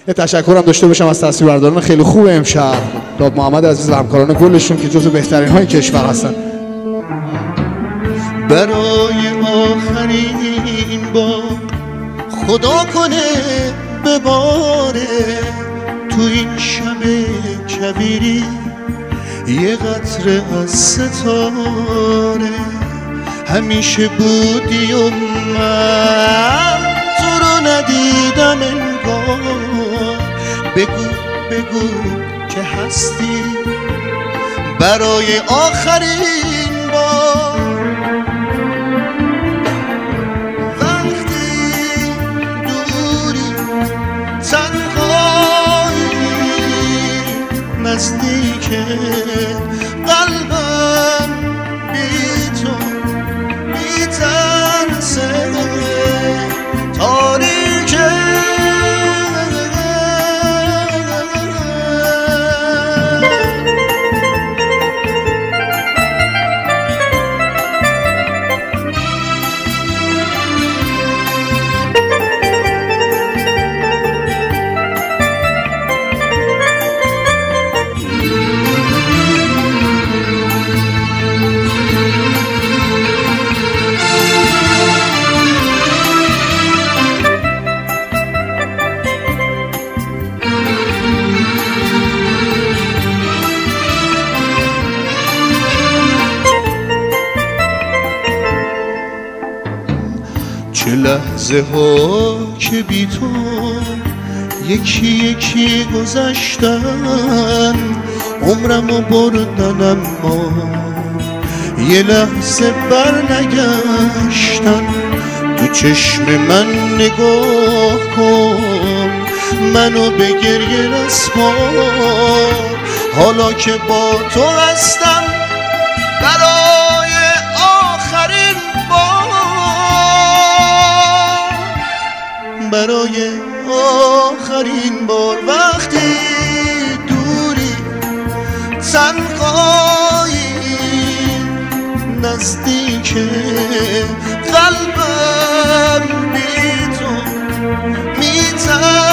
یه تشکرم داشته باشم از تصویربرداران خیلی خوب امشب، داد محمد عزیز و همکاران کلشون که جزو بهترین های کشور هستن. برای آخرین بار خدا کنه بباره تو این شب کبیری یه قطره از ستاره. همیشه بودی و من تو رو ندیدم انگار. بگو بگو که هستی برای آخرین بار. وقتی دوری تنهایی نزدیک قلبم بی تو میترسه تاریکه. چه لحظه ها که بی تو یکی یکی گذشتن، عمرمو بردن اما یه لحظه بر نگشتن. تو چشم من نگاه کن، منو به گریه رسوان. حالا که با تو هستم برای آخرین بار، برای آخرین بار. وقتی دوری تنهایی نزدیک قلبم بی تو میترسه